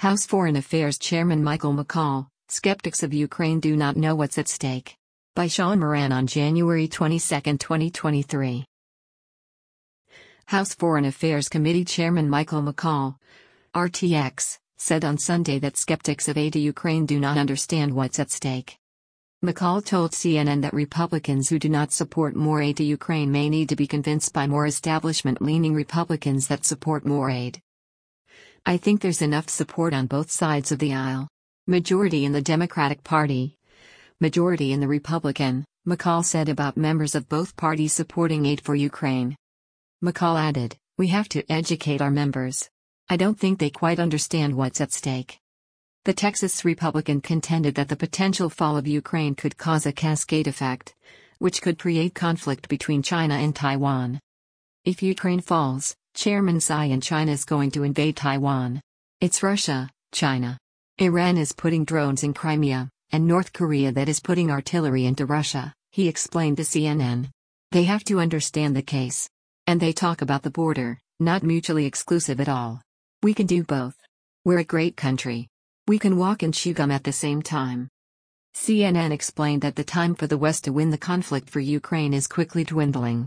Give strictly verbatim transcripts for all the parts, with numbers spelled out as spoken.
House Foreign Affairs Chairman Michael McCaul, skeptics of Ukraine do not know what's at stake. By Sean Moran on January twenty-second, twenty twenty-three. House Foreign Affairs Committee Chairman Michael McCaul, R T X, said on Sunday that skeptics of aid to Ukraine do not understand what's at stake. McCaul told C N N that Republicans who do not support more aid to Ukraine may need to be convinced by more establishment-leaning Republicans that support more aid. I think there's enough support on both sides of the aisle. Majority in the Democratic Party, majority in the Republican, McCaul said about members of both parties supporting aid for Ukraine. McCaul added, "We have to educate our members. I don't think they quite understand what's at stake." The Texas Republican contended that the potential fall of Ukraine could cause a cascade effect, which could create conflict between China and Taiwan. If Ukraine falls, Chairman Tsai and China is going to invade Taiwan. It's Russia, China. Iran is putting drones in Crimea, and North Korea that is putting artillery into Russia, he explained to C N N. They have to understand the case. And they talk about the border, not mutually exclusive at all. We can do both. We're a great country. We can walk and chew gum at the same time. C N N explained that the time for the West to win the conflict for Ukraine is quickly dwindling.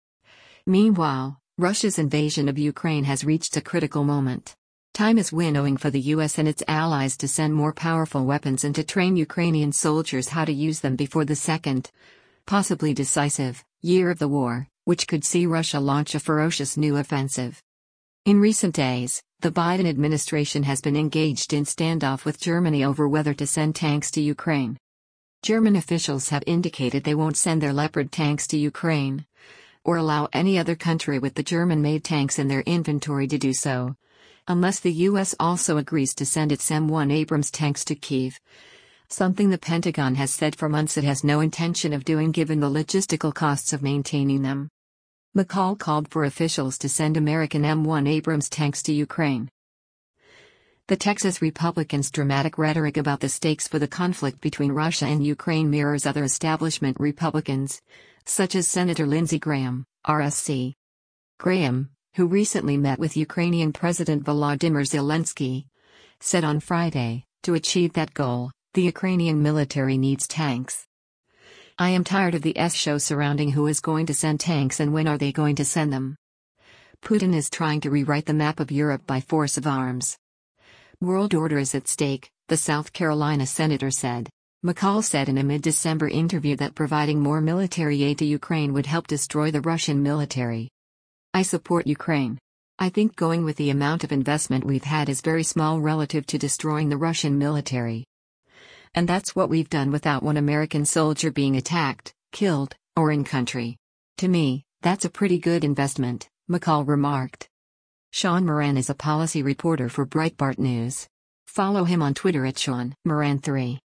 Meanwhile, Russia's invasion of Ukraine has reached a critical moment. Time is winnowing for the U S and its allies to send more powerful weapons and to train Ukrainian soldiers how to use them before the second, possibly decisive, year of the war, which could see Russia launch a ferocious new offensive. In recent days, the Biden administration has been engaged in standoff with Germany over whether to send tanks to Ukraine. German officials have indicated they won't send their Leopard tanks to Ukraine, or allow any other country with the German-made tanks in their inventory to do so, unless the U S also agrees to send its M one Abrams tanks to Kyiv, something the Pentagon has said for months it has no intention of doing given the logistical costs of maintaining them. McCaul called for officials to send American M one Abrams tanks to Ukraine. The Texas Republicans' dramatic rhetoric about the stakes for the conflict between Russia and Ukraine mirrors other establishment Republicans, such as Senator Lindsey Graham, R S C. Graham, who recently met with Ukrainian President Volodymyr Zelensky, said on Friday, to achieve that goal, the Ukrainian military needs tanks. I am tired of the S-show surrounding who is going to send tanks and when are they going to send them. Putin is trying to rewrite the map of Europe by force of arms. World order is at stake, the South Carolina senator said. McCaul said in a mid-December interview that providing more military aid to Ukraine would help destroy the Russian military. I support Ukraine. I think going with the amount of investment we've had is very small relative to destroying the Russian military. And that's what we've done without one American soldier being attacked, killed, or in country. To me, that's a pretty good investment, McCaul remarked. Sean Moran is a policy reporter for Breitbart News. Follow him on Twitter at Sean Moran three.